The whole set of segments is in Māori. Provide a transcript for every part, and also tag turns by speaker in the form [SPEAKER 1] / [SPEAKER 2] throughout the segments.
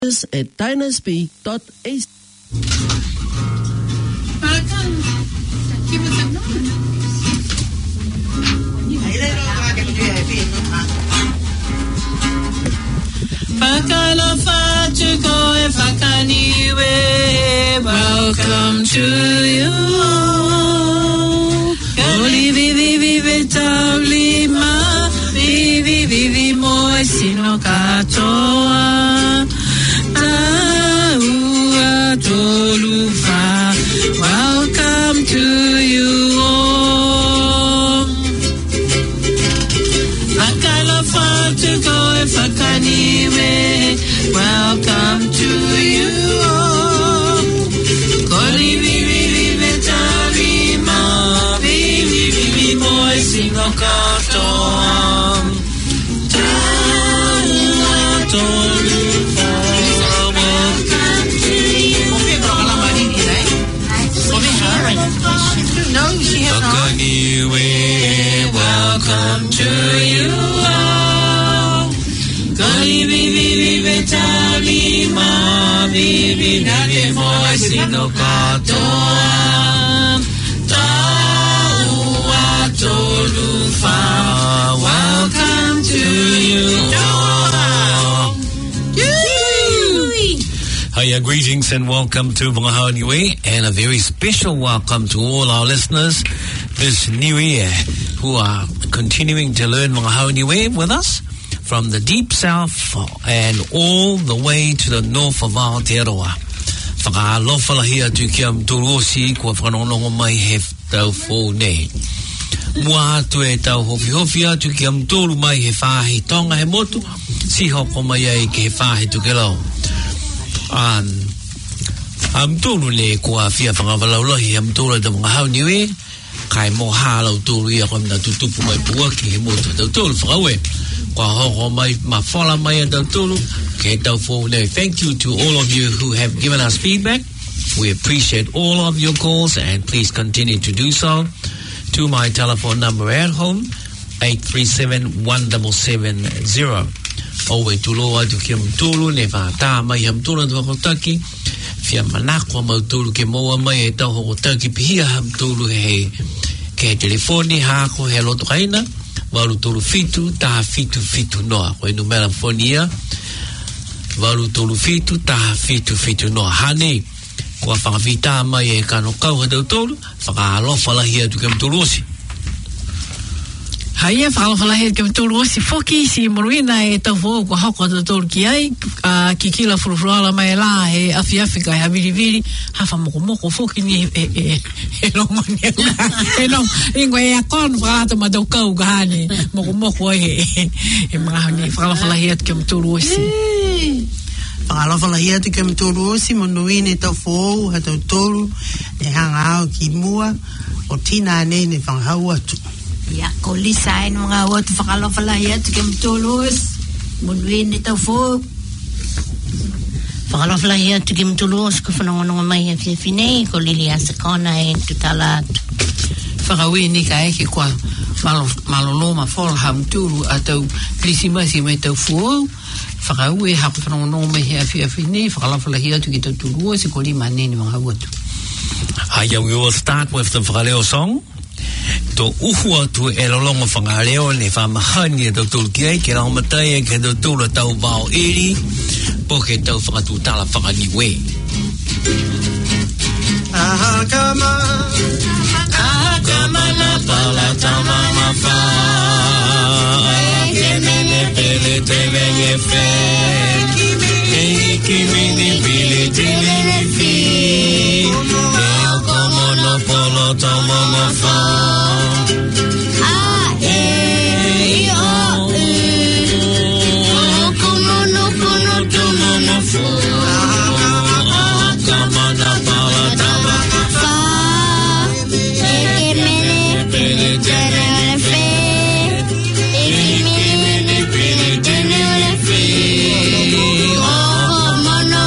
[SPEAKER 1] at dynasby.ac.
[SPEAKER 2] Welcome to you. Vivi vivi vitali ma vivi vivi moi sino katoa taua tolufa. Welcome to you. Fakala fatuko e fakaniwe. Welcome to you. Koli vivi vivi vitali ma vivi vivi moi sino katoa taua tolufa. Welcome to you. Kali vivi vitali ma vivi nane moi sino katoa taua tolufa. Welcome to you.
[SPEAKER 3] Hiya, greetings and welcome to Whangahau and a very special welcome to all our listeners this new year who are continuing to learn Whangahau with us from the deep south and all the way to the north of Aotearoa. Whakaalofa hia tu kia mtorosi kua whanonongo mai he tau fō nei. Mua atu e tau hofi atu kia mtoru mai he whahi tonga he motu, si hoko mai ai ke he whahi tuke lau. Mtoru ne kua fia whangawalaulahi mtoru da Whangahau niwe, kai mo halau tōru ia koe mna tutupu mai puaki he motu tau tōru whakawe. Kua hoko mai ma whala mai a tau tōru, ke tau fō nei. Thank you to all of you who have given us feedback. We appreciate all of your calls and please continue to do so. To my telephone number at home, 837-1770. Owe tuloa tu kia mtulu, ne whātā mai ha mtulu tu Hokotaki. Fia manakwa mautulu ke moa mai e tau Hokotaki pihia ha mtulu he ke telefoni hako he loto kaina. Walu tolu fitu, taha fitu noa. Koe numera fonia. Walu tolu fitu, taha fitu noa. Hane, kua whakawhita mai e kano kau hatau tolu, whakaalofa lahi atu ke mtulu osi.
[SPEAKER 2] Haia whakalofa lahi atu ke mtulu osi. Foki si moruina e tau fōu kua hoko hatau tolu ki ai. Ki kila furufuruala mai la e afi kai haviriviri. Hafa moko foki ni e lomani e long ingwe e akon whakaata madau kau kahane moko ai e mahani whakalofa lahi atu ke mtulu osi.
[SPEAKER 4] Whakalofa lahi atu ke mtulu osi monuine tau fōu hatau tolu e hanga au ki mua o tina ane ne whangahau atu.
[SPEAKER 5] Ia, ko lisa e nunga watu whakalofa lahi atu ke mtulu osi monuine tau fōu. Whakalofa lahi atu ke mtulu osi ko whanongononga mai he whiawhinei ko lili asakona e tutala atu.
[SPEAKER 2] Whakawi ni ka eke kua maloloma whola ha mtulu a tau krisimasi mai tau fōu. Whakawi hako whanongononga mai he whiawhinei whakalofa lahi atu ke tau tulu osi ko lima nene mga watu.
[SPEAKER 3] Hiya, we will start with the whakaleo song. To uhu atu e lolongo whangaleo ne whamahani e tau tulu ki ai ke rao matai e ke tau tulu tau bao eri po ke tau whakatutala whakaniwe.
[SPEAKER 4] Ahakama
[SPEAKER 3] na pala tama mawha ke mene pele te venge fe e ki mini pile te venge fi e o komono polo tama mawha
[SPEAKER 5] Mono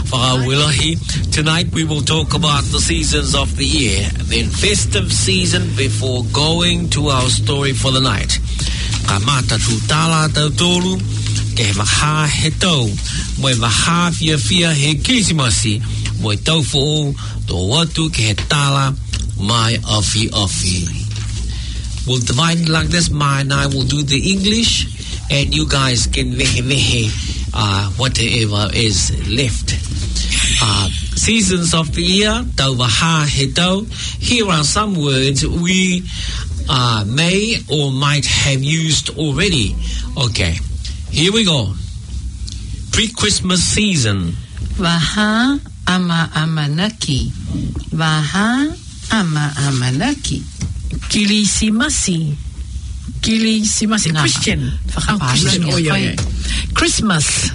[SPEAKER 3] Tonight we will talk about the seasons of the year, then festive season before going to our story for the night. Kamata tutala tautolu ke maha he tau, mo maha fia he kisimasi, mo tau fo do watu ke he tala mai afi. We'll divide it like this. Ma and I will do the English, and you guys can vehe whatever is left. Seasons of the year, tau waha he tau. Here are some words we may or might have used already. Okay, here we go. Pre-Christmas season.
[SPEAKER 4] Waha ama amanaki. Waha ama amanaki.
[SPEAKER 2] Kilisimasi. Christian. Christian. Christmas.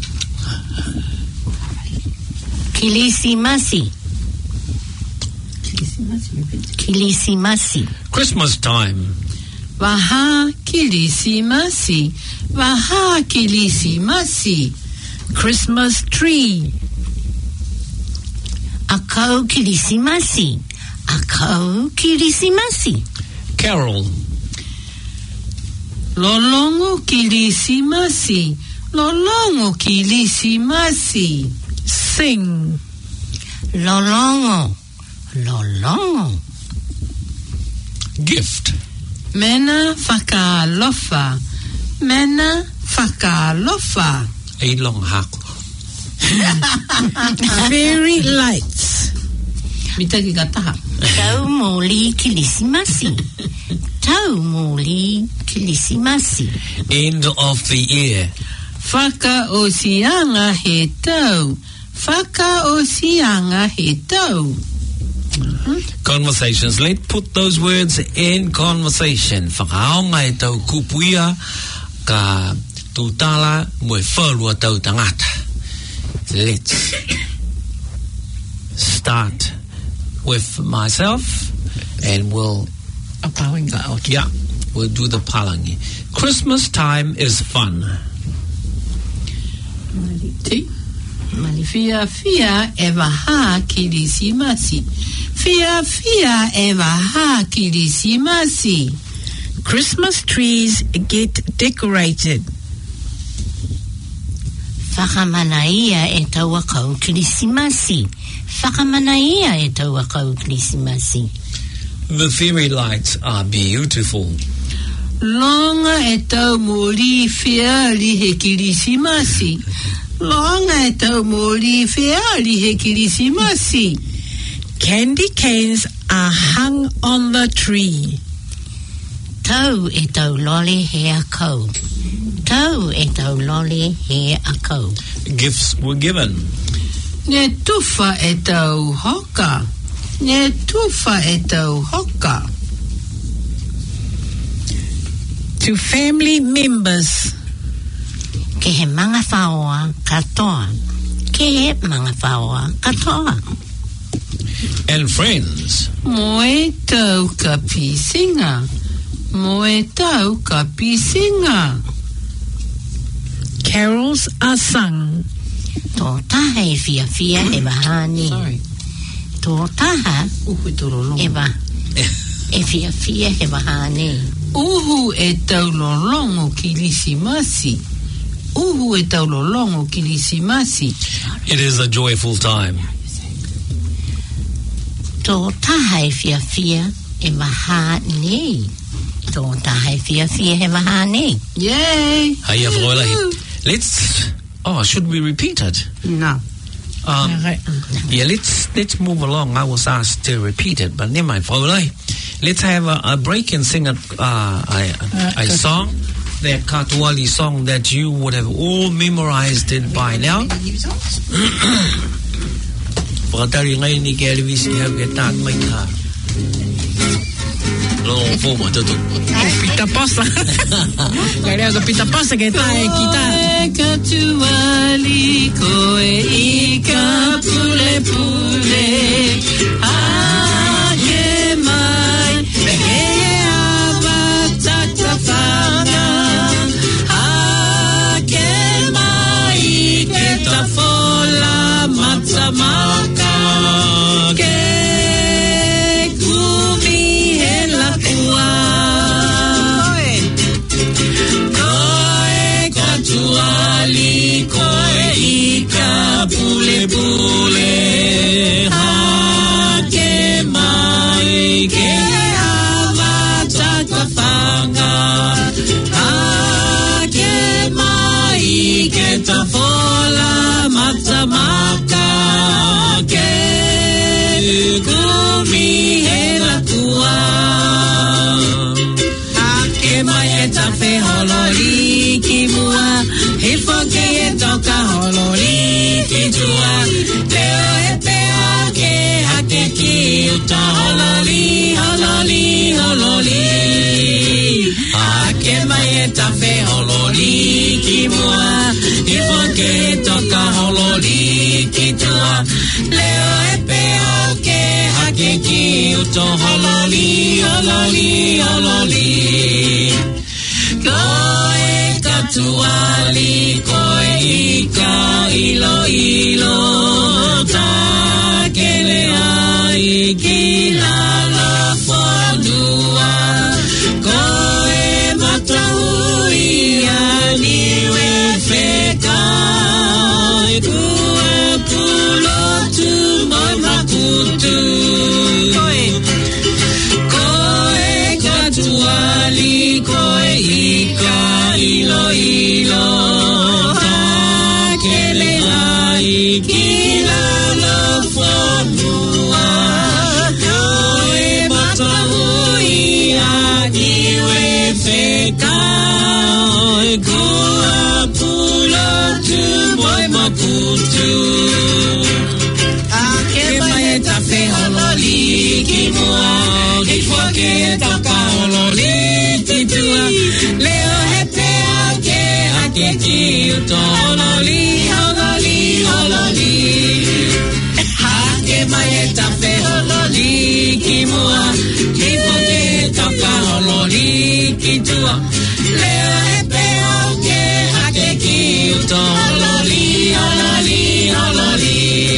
[SPEAKER 5] Kilisimasi.
[SPEAKER 3] Christmas time.
[SPEAKER 4] Waha kilisimasi. Waha kilisimasi.
[SPEAKER 2] Christmas tree.
[SPEAKER 5] Akau kilisimasi. Akau kilisimasi.
[SPEAKER 3] Carol.
[SPEAKER 4] Lolongo kilisimasi. Lolongo kilisimasi.
[SPEAKER 2] Sing.
[SPEAKER 5] Lolongo.
[SPEAKER 3] Gift.
[SPEAKER 4] Mena whakalofa. Mena whakalofa.
[SPEAKER 3] A long hako.
[SPEAKER 2] Fairy lights.
[SPEAKER 4] Mitaki kataha.
[SPEAKER 5] Tau moli kilisimasi. Tau moli kilisimasi.
[SPEAKER 3] End of the year.
[SPEAKER 4] Whakaosianga he tau. Whakaosianga he tau.
[SPEAKER 3] Conversations. Let's put those words in conversation. Whakaonga e tau kupuia ka tutala moe whalua tau tangata. Let's start with myself and we'll do the palangi. Christmas time is fun.
[SPEAKER 4] Fia e waha kilisimasi. Fia e waha kilisimasi.
[SPEAKER 2] Christmas trees get decorated.
[SPEAKER 5] Whakamanaia e tau akau kilisimasi. Whakamanaia e tau akau kilisimasi.
[SPEAKER 3] The fairy lights are beautiful.
[SPEAKER 4] Longa e tau mori fia li he kilisimasi. Longa e tau mori fia li he kilisimasi.
[SPEAKER 2] Candy canes are hung on the tree.
[SPEAKER 5] Tau e tau loli he akau. Tau e tau loli he akau.
[SPEAKER 3] Gifts were given.
[SPEAKER 4] Ne tufa e tau hoka. Ne tufa e tau hoka.
[SPEAKER 2] To family members.
[SPEAKER 5] Ke he manga whaoa katoa. Ke he manga whaoa katoa.
[SPEAKER 3] And friends.
[SPEAKER 4] Moe tau ka pisinga. Moe tau ka pisinga.
[SPEAKER 2] Carols are sung.
[SPEAKER 5] Tō taha e fia e wahani. Tō taha e fia e wahani.
[SPEAKER 4] Uhu e tau lolongo kilisimasi. Uhu e tau lolongo kilisimasi.
[SPEAKER 3] It is a joyful time.
[SPEAKER 5] Tō taha e fia e wahani. Tō taha e fia e wahani.
[SPEAKER 4] Yay!
[SPEAKER 3] Hiya, Vrola. Let's. Oh, should we repeat it?
[SPEAKER 4] No.
[SPEAKER 3] Yeah, let's move along. I was asked to repeat it, but never mind. Let's have a break and sing a song, that Katuali song that you would have all memorized it by now. Pakatari ngayon ni Kelly Visi have getan may ka. Lo po mo to.
[SPEAKER 2] Pita posa. Kaya ko pita posa kita kita.
[SPEAKER 4] Katuali ko ika pule.
[SPEAKER 2] Fola
[SPEAKER 3] pule ha ke mai ke avata kafanga ha ke mai ke tafola matamaka ke kumi hela tua ha ke mai e tafe holori ki mua he foke e toka holori ki tua leo e peo ke hake ki uta holori holori holori hake mai e tafe holori ki mua he foke e toka holori ki tua leo e peo ke hake ki uta holori holori holori koe katuali koe ika ilo ilo ta kele ai kila la fonua koe matahui aniwe feka kua pulo tu moi makutu koe katuali koe ika ilo ilo ta kele ai kila lo fonua koe matahui aniwe feka kua pulo tu moi makutu ake mai tafe hololi ki mua ki foke toka hololi ki tua leo hepe ake ake ki uto hololi hololi hololi ake mai tafe hololi ki mua ki foke toka hololi ki tua leo hepe ake ake ki uto hololi hololi hololi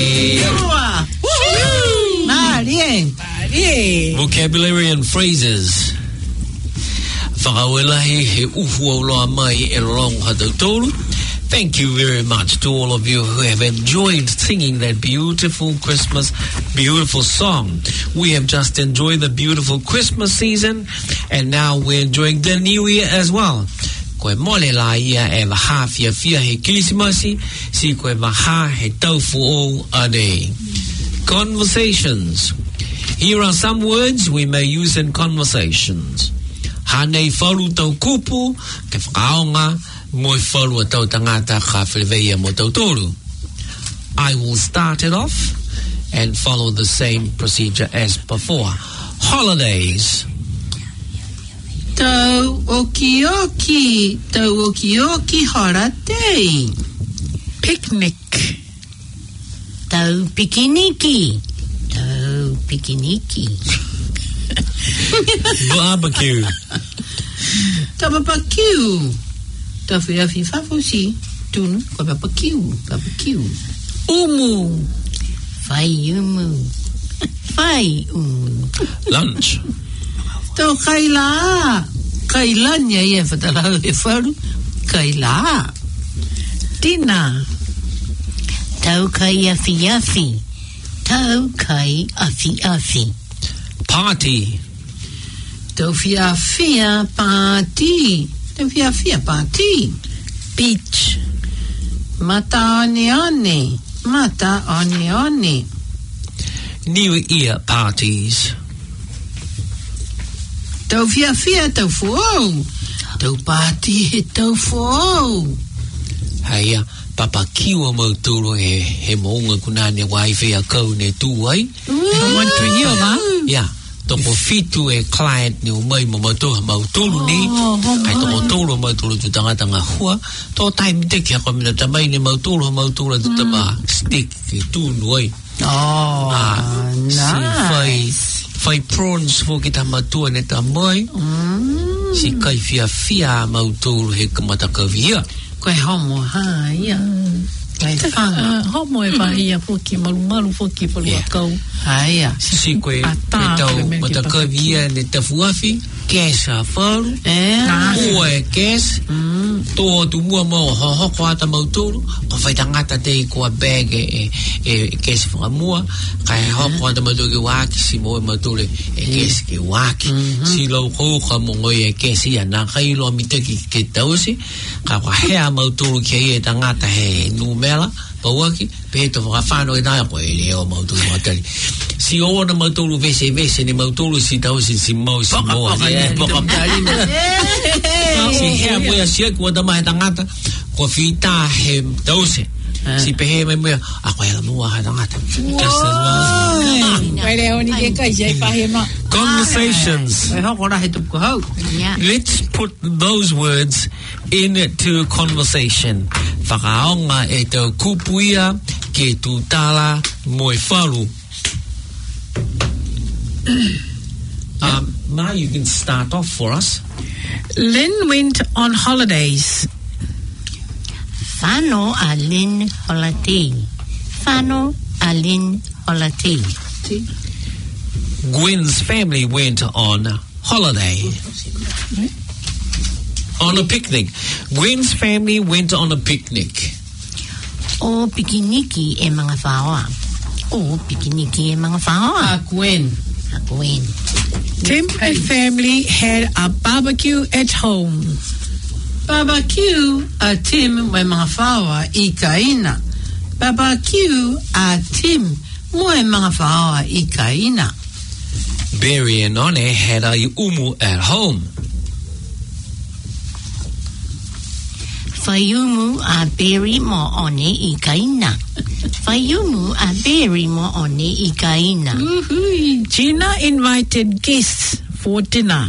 [SPEAKER 3] vocabulary and phrases. Whakawelahi he uhu o loa mai e long hatautolu. Thank you very much to all of you who have enjoyed singing that beautiful Christmas, beautiful song. We have just enjoyed the beautiful Christmas season, and now we're enjoying the New Year as well. Koe mole la ia e waha fia fia he Christmasi, si koe waha he taufu o ane. Conversations. Here are some words we may use in conversations. Hanei whalu tau kupu, ke whakaonga, moi whalu a tau tangata ka whileweia mo tau toru. I will start it off and follow the same procedure as before. Holidays.
[SPEAKER 4] Tau oki holiday.
[SPEAKER 2] Picnic.
[SPEAKER 5] Tau pikiniki. Tau pikiniki.
[SPEAKER 3] Barbecue.
[SPEAKER 4] Tau barbecue. Tau whiawhi whawhosi. Tunu, ko barbecue.
[SPEAKER 2] Umu.
[SPEAKER 5] Whai umu. Whai umu.
[SPEAKER 3] Lunch.
[SPEAKER 4] Tau kaila. Kaila nia ia whatalau e wharu. Kaila.
[SPEAKER 2] Dinner.
[SPEAKER 5] Tau kai afi. Tau kai afi.
[SPEAKER 3] Party.
[SPEAKER 4] Tau whiawhia party. Tau whiawhia party.
[SPEAKER 2] Beach.
[SPEAKER 4] Mata one.
[SPEAKER 3] New Year parties.
[SPEAKER 4] Tau whiawhia tau fuau. Tau party he tau fuau.
[SPEAKER 3] Haia, papa kiwa mauturu he mounga kunane waife a kau ne tuai.
[SPEAKER 2] Someone to you, ma?
[SPEAKER 3] Yeah. Toko fitu e client ni umai mauturu ni. Hai toko tolu mauturu tu tanga hua. To time teki hako mina tamai ni mauturu tu tama stick tu nuai.
[SPEAKER 4] Nice.
[SPEAKER 3] Fai prawns fo kita matua ne tamai. Si kai fia mauturu he kamata kavia.
[SPEAKER 4] Koe homo haia. Koe whanga.
[SPEAKER 2] Homo e wahia foki malu foki palu akau.
[SPEAKER 4] Haia.
[SPEAKER 3] Si koe tau matakavia ne tafuafi. kes a wharu. Ua e kes. Tō tu mua mo hoko ata mautoro. Ko whai tangata te I kua bag e kes whangamua. Kai hoko ata mautoro ke waki si mo e mautoro e kes ke waki. Si lau kouka mo ngoi e kes ia nā kai loa mitaki ke tausi. Ka kwa hea mautoro ke ia tangata he numela. Pauaki, peto whakawhano e nāia koe leo mautoro matari. Si ona mautoro vese ni mautoro si tausi si mau si moa. Si hea moia sia kua tamahe tangata, kua whita he tausi. Si pehe mai moia, a koe ala mua he tangata. Just as well. Conversations. Let's put those words into conversation. Whakaonga e tau kupuia ke tu tala moe wharu. Ma, you can start off for us.
[SPEAKER 2] Lynn went on holidays.
[SPEAKER 5] Whano a Lynn holiday. Whano a Lynn holiday.
[SPEAKER 3] Gwen's family went on holiday. On a picnic. Gwen's family went on a picnic.
[SPEAKER 5] O pikiniki e mga whaoa. O pikiniki e mga whaoa.
[SPEAKER 4] Gwen.
[SPEAKER 5] Gwen.
[SPEAKER 2] Tim and family had a barbecue at home.
[SPEAKER 4] Barbecue a Tim mai mga whaoa I kaina. Barbecue a Tim mai mga whaoa I kaina.
[SPEAKER 3] Barry and One had a umu at home.
[SPEAKER 5] Whaiumu a Barry mo one I kaina. Whaiumu a Barry mo one I kaina.
[SPEAKER 2] Gina invited guests for dinner.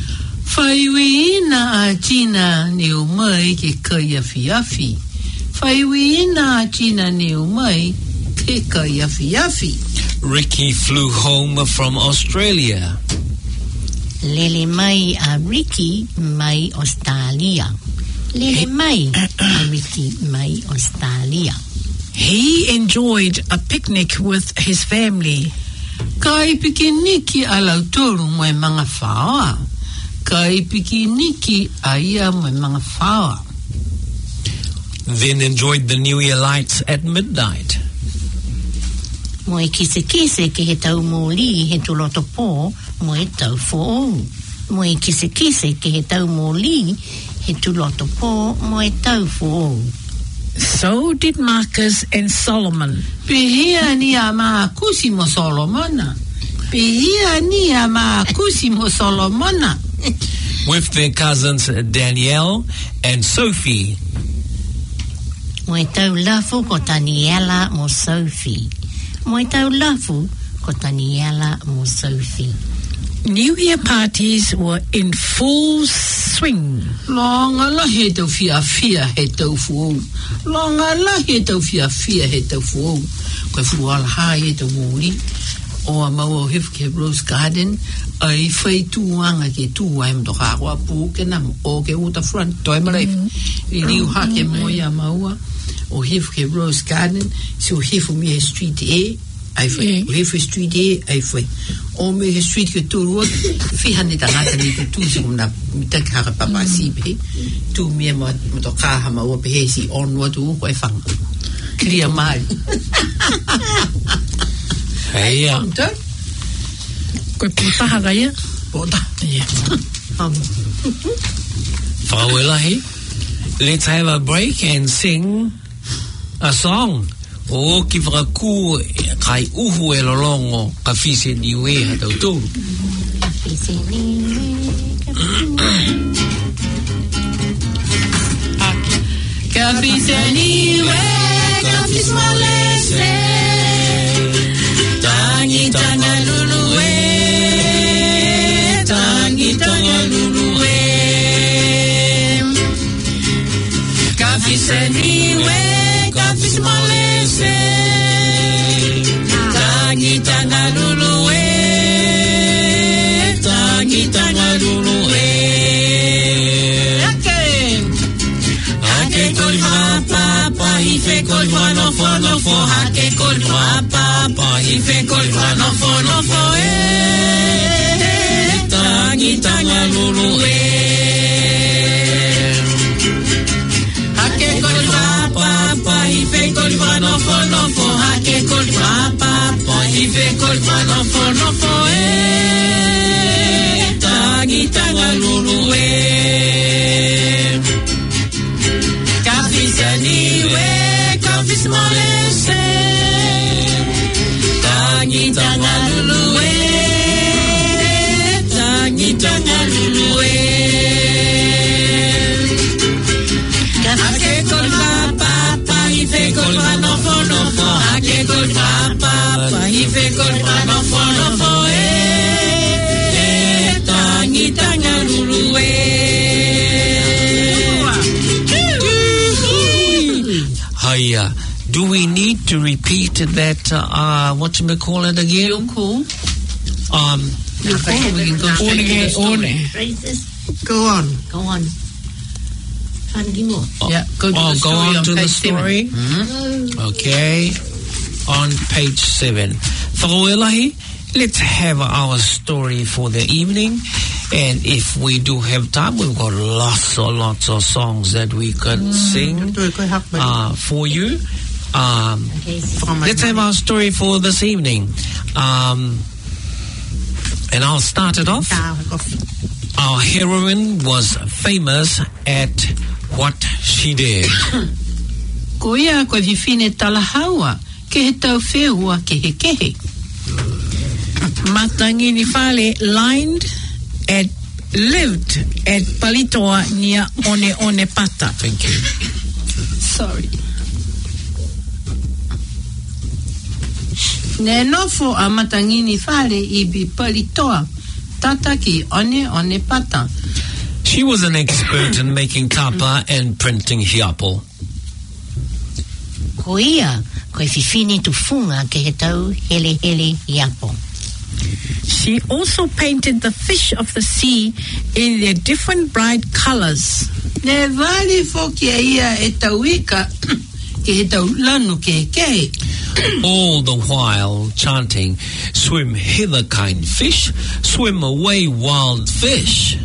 [SPEAKER 4] Whaiwina a Gina ni umai ke kai afi. Whaiwina a Gina ni umai ke kai afi.
[SPEAKER 3] Ricky flew home from Australia.
[SPEAKER 5] Lele mai a Ricky mai Australia. Lele mai a Ricky mai Australia.
[SPEAKER 2] He enjoyed a picnic with his family.
[SPEAKER 4] Kai pikiniki a lautoro mai mga whaoa. Kai pikiniki a ia mai mga whaoa.
[SPEAKER 3] Then enjoyed the New Year lights at midnight.
[SPEAKER 5] Moe kise ke he tau mōli he tuloto pō, moe tau fōu. Moe kise ke he tau mōli he tuloto pō, moe tau fōu.
[SPEAKER 2] So did Marcus and Solomon.
[SPEAKER 4] Pehia ni a maa kusi mo Solomona. Pehia ni a maa kusi mo Solomona.
[SPEAKER 3] With their cousins Danielle and Sophie.
[SPEAKER 5] Moe tau lafu ko Daniela mo Sophie. Moe tau lafu ko Daniela mo Sophie.
[SPEAKER 2] New Year parties were in full swing.
[SPEAKER 4] Longa la he tau fia he tau fuou. Longa la he tau fia he tau fuou. Koe fuala ha he tau mōri. O a mau hif ke Rose Garden. Ai whai tūanga ke tūa e mtoka akua pū ke namu. O ke uta front toi mareif. I riu ha ke moia maua. O hif ke Rose Garden. Si o hifu mi he street e. Ai whai. O hifu street e. Ai whai. O me he street ke tūrua. Whihane tangata ni te tūsi kumna. Mitaki haka papa sipe. Tū mea mtoka ha maua pehe si onwa tu uko e whanga. Clear mai.
[SPEAKER 3] Heia.
[SPEAKER 2] Koe pūtaha gaia?
[SPEAKER 4] Pota.
[SPEAKER 3] Whawelahi. Let's have a break and sing a song. O ki whakaku kai uhu e lolongo ka whise niwe ha tau tūru.
[SPEAKER 4] Ka whise niwe, ka whise malese. Tangi tanga lulue, tangi tanga lulue. Ka whise niwe, ka whise malese. Tangi tanga lulue, tangi tanga lulue. Ake koi papa, ife koi no fo, ake koi papa, ife koi no fo, tangi tanga lulue.
[SPEAKER 2] fe kol manofo tangi tanga lulu Kafisaniwe kafismolese tangi tanga lulu tangi tanga lulu Ake kol papa ife kol manofo Ake kol papa ife kol manofo tangi tanga lulu
[SPEAKER 3] Hiya. Do we need to repeat that, whatchamacallit again?
[SPEAKER 4] You're cool.
[SPEAKER 2] We can go
[SPEAKER 5] Go on.
[SPEAKER 2] Go on.
[SPEAKER 4] Yeah, go to the
[SPEAKER 3] Go
[SPEAKER 4] story
[SPEAKER 3] on to the
[SPEAKER 4] page
[SPEAKER 3] story.
[SPEAKER 4] 7.
[SPEAKER 3] Okay. On page 7. Whakawelahi, let's have our story for the evening. And if we do have time, we've got lots of songs that we could sing for you. Let's have our story for this evening. And I'll start it off. Our heroine was famous at what she did.
[SPEAKER 4] Ko ia koe whiwhine talahaua, ke he tau whehua ke he kehe.
[SPEAKER 2] Matangini Fale lived at Palitoa near One Pata.
[SPEAKER 3] Thank you.
[SPEAKER 4] Sorry. Ne nofo a Matangini Fale I bi Palitoa, tata ki One Pata.
[SPEAKER 3] She was an expert in making tapa and printing hiapo.
[SPEAKER 5] Ko ia, koe whiwhine tufunga ke he tau hele hiapo.
[SPEAKER 2] She also painted the fish of the sea in their different bright colors.
[SPEAKER 4] Ne vali foki a ia e tau ika ke he tau lanu ke he kehe.
[SPEAKER 3] All the while chanting, swim hither kind fish, swim away wild fish.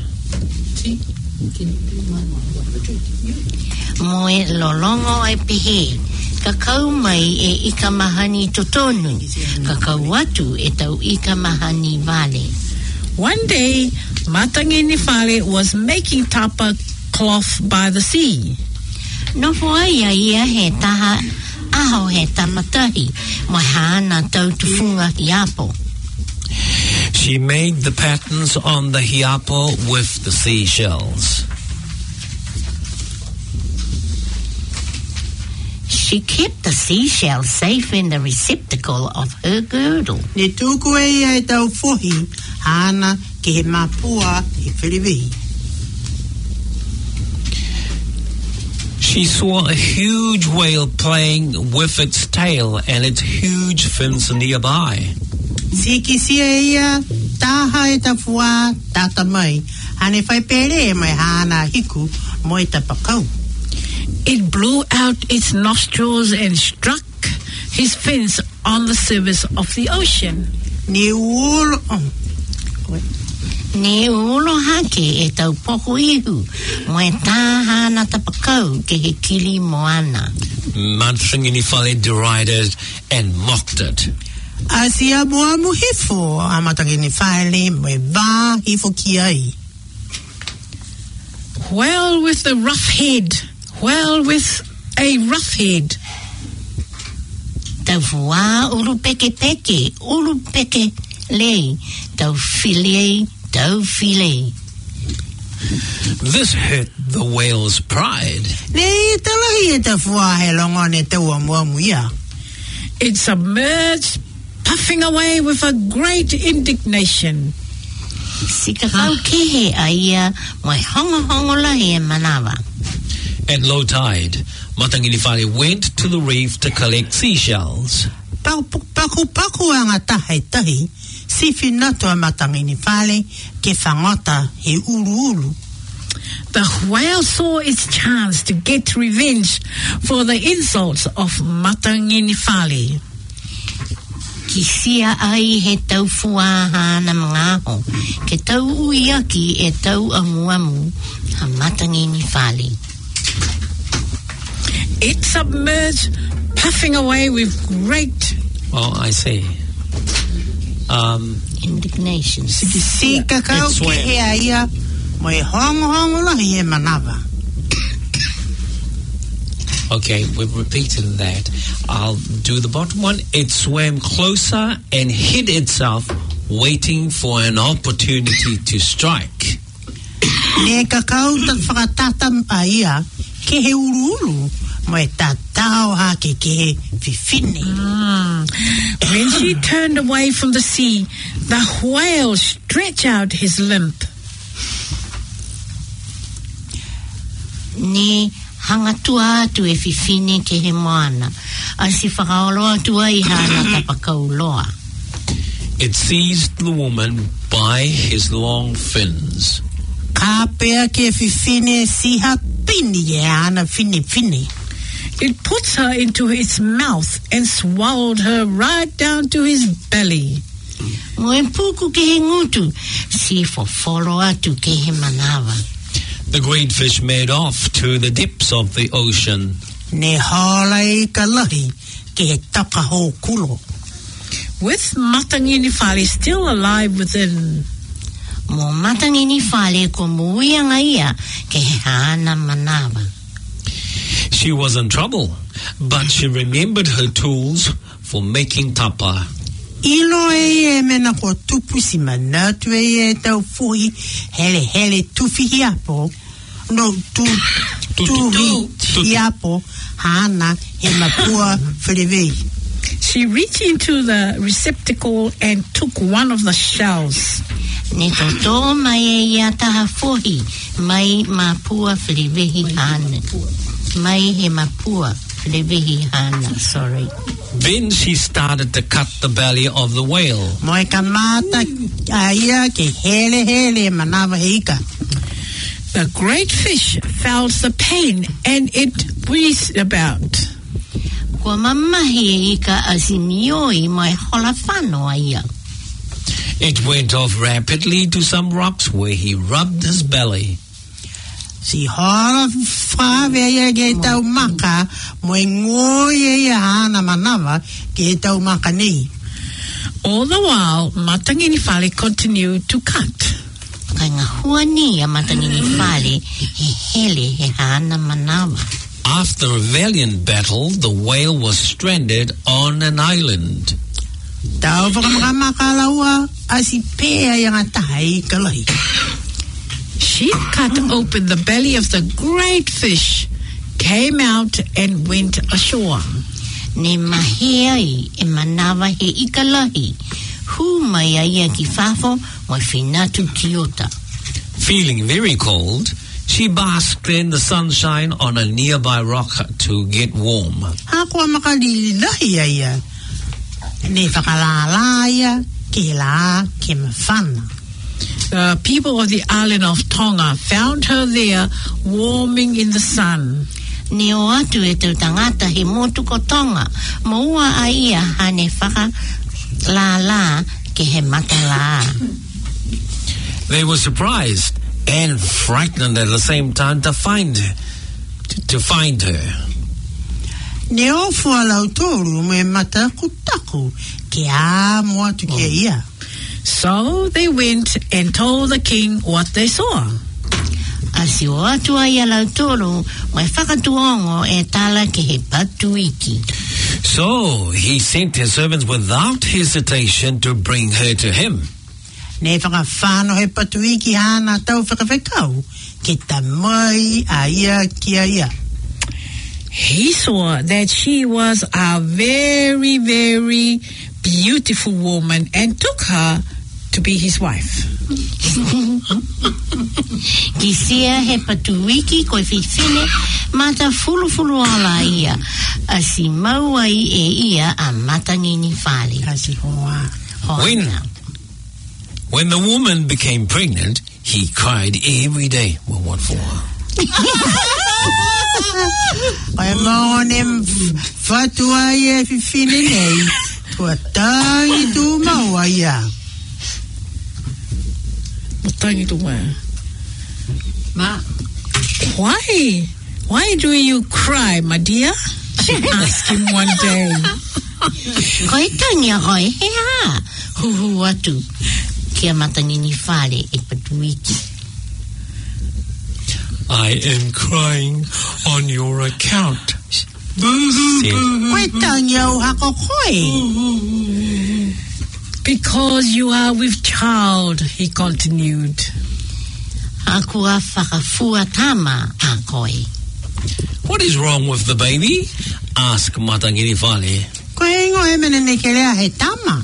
[SPEAKER 5] Moe lolongo ai pehe, kakau mai e ika mahani totonu, kakau atu e tau ika mahani vale.
[SPEAKER 2] One day, Matangini Fale was making tapa cloth by the sea.
[SPEAKER 5] Nofo ai ia he taha aho he tamatahi, mo haana tau tufunga hiapo.
[SPEAKER 3] She made the patterns on the hiapo with the seashells.
[SPEAKER 5] She kept the seashell safe in the receptacle of her girdle.
[SPEAKER 6] Ne tuku e ai tau fohi, hana ke he mapua he whiriwihi.
[SPEAKER 3] She saw a huge whale playing with its tail and its huge fins nearby.
[SPEAKER 6] Siki sia ia, taha e tafua, tata mai, hane whai pere mai hana hiku mo e tapakau.
[SPEAKER 2] It blew out its nostrils and struck his fins on the surface of the ocean.
[SPEAKER 6] Ni uolo,
[SPEAKER 5] Ne ulo hake e tau poku ihu, mo e taha na tapakau ke he kili moana.
[SPEAKER 3] Matangini Fale derided and mocked it.
[SPEAKER 6] Asia mua muhifo, a Matangini Fale me va hifo ki ai.
[SPEAKER 2] Well with the rough head, well with a rough head.
[SPEAKER 5] Tau fua ulu peke lei, tau filei, tau filei.
[SPEAKER 3] This hurt the whale's pride.
[SPEAKER 6] Ne talahi e tafua he longo ne teua mua muia.
[SPEAKER 2] It submerged, puffing away with a great indignation.
[SPEAKER 5] Sika kau kehe a ia, mo e hongo lahi e manawa.
[SPEAKER 3] At low tide, Matangini Fale went to the reef to collect seashells.
[SPEAKER 6] Paku anga tahi, sifi nato a Matangini Fale ke whangota he ulu.
[SPEAKER 2] The whale saw its chance to get revenge for the insults of Matangini Fale.
[SPEAKER 5] Ki sia ai he tau fuaha na mga ho, ke tau uiaki e tau amuamu ha Matangini Fale.
[SPEAKER 2] It submerged, puffing away with great...
[SPEAKER 3] Oh, I see.
[SPEAKER 5] Indignation.
[SPEAKER 6] Si kakau
[SPEAKER 3] It
[SPEAKER 6] ke
[SPEAKER 3] swam.
[SPEAKER 6] hea ia, mo e hongo lahi e manawa.
[SPEAKER 3] Okay, we've repeated that. I'll do the bottom one. It swam closer and hid itself, waiting for an opportunity to strike.
[SPEAKER 6] Ne kakau tat whakatata a ia, ke he uru mo e tatao ha ke he whiwhine.
[SPEAKER 2] When she turned away from the sea, the whale stretched out his limb.
[SPEAKER 5] Ni hangatua atu e whiwhine ke he moana. A si whakaoloa tua I hana tapakau loa.
[SPEAKER 3] It seized the woman by his long fins.
[SPEAKER 6] Ka pea ke whiwhine siha pini e ana whine.
[SPEAKER 2] It puts her into its mouth and swallowed her right down to his belly.
[SPEAKER 5] Mo e puku ke he ngutu, si fofolo atu ke he manawa.
[SPEAKER 3] The great fish made off to the depths of the ocean.
[SPEAKER 6] Ne hala I ka lahi ke he taka ho kulo.
[SPEAKER 2] With Matangini Whare still alive within.
[SPEAKER 5] Mo matangini whale ko muianga ia ke he hana manawa.
[SPEAKER 3] She was in trouble, but she remembered her tools for making tapa.
[SPEAKER 6] Ilo e mena ko tupu si manatu e tau fuhi hele tufi hiapo. No, tuhi hiapo hana he mapua whirewei.
[SPEAKER 2] She reached into the receptacle and took one of the shells.
[SPEAKER 5] Ne toto mai e ia taha fohi, mai mapua whirewehi hana. Mai he mapua whirewehi hana, sorry.
[SPEAKER 3] Then she started to cut the belly of the whale.
[SPEAKER 6] Mo e ka mata a ia ke hele manawa heika.
[SPEAKER 2] The great fish felt the pain and it breathed about.
[SPEAKER 5] Kua mamahi e ika asimioi mai hola whanoa ia.
[SPEAKER 3] It went off rapidly to some rocks where he rubbed his belly.
[SPEAKER 6] Si hola whawe ia ke tau maka mo e ngoi ia hana manawa ke tau maka nei.
[SPEAKER 2] All the while, Matangini Whare continued to cut.
[SPEAKER 5] Kai ngā hua ni a matangini whare he hele he hana manawa.
[SPEAKER 3] After a valiant battle, the whale was stranded on an island.
[SPEAKER 6] Tau whakamaka laua a si pēa ia ngā taha I ka lahi.
[SPEAKER 2] She cut open the belly of the great fish, came out and went ashore.
[SPEAKER 5] Ne mahea I e manawa he ikalahi. Hu mai a ia ki whafo mo whinatu ki ota.
[SPEAKER 3] Feeling very cold, she basked in the sunshine on a nearby rock to get warm.
[SPEAKER 6] Hako makali lahi ia. Ne whakalala ia ke la ke mawhana.
[SPEAKER 2] The people of the island of Tonga found her there warming in the sun.
[SPEAKER 5] Ne o atu e tau tangata he motu ko tonga. Mo ua a ia hane whaka la ke he mata la.
[SPEAKER 3] They were surprised and frightened at the same time to find her.
[SPEAKER 6] Ne o fua lautoru me mata kutaku ke a mo atu ke ia.
[SPEAKER 2] So they went and told the king what they saw.
[SPEAKER 5] Asi o atu a ia lautoro mai whakatuongo e tala ke he patu iki.
[SPEAKER 3] So he sent his servants without hesitation to bring her to him.
[SPEAKER 6] Ne whakawhano he patuiki hana tau whakawhekau ke tamai a ia ki a ia.
[SPEAKER 2] He saw that she was a very, very beautiful woman and took her to be his wife.
[SPEAKER 5] Ki sia he patuiki koe whiwhine mata fulu ala ia. Asi maua I e ia a matangini whare.
[SPEAKER 6] Kasi hoa.
[SPEAKER 3] When the woman became pregnant, he cried every day. Well, what for?
[SPEAKER 6] Koe maonem whatua ia whiwhine nei. Tua tangi tu maua ia.
[SPEAKER 4] Ma,
[SPEAKER 2] Why do you cry, my dear? She asked him one day.
[SPEAKER 5] Koe tangia koe he ha. Huhu atu kia matangini whare e patuiki.
[SPEAKER 3] I am crying on your account.
[SPEAKER 6] Koe tangi au hako koe.
[SPEAKER 2] Because you are with child, he continued.
[SPEAKER 5] Akua whakafua tama a koe.
[SPEAKER 3] What is wrong with the baby? Asked Matangini Whale.
[SPEAKER 6] Koe ingo e mene ne ke rea he tama.